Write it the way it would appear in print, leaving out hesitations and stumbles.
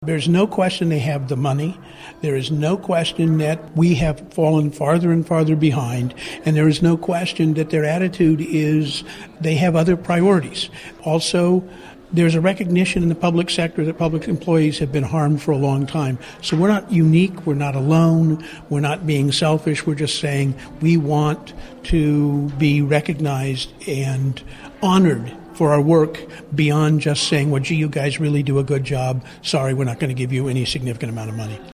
There's no question they have the money. There is no question that we have fallen farther and farther behind. And there is no question that their attitude is they have other priorities. Also, there's a recognition in the public sector that public employees have been harmed for a long time. So we're not unique. We're not alone. We're not being selfish. We're just saying we want to be recognized and honored for our work beyond just saying, well, gee, you guys really do a good job. Sorry, we're not going to give you any significant amount of money.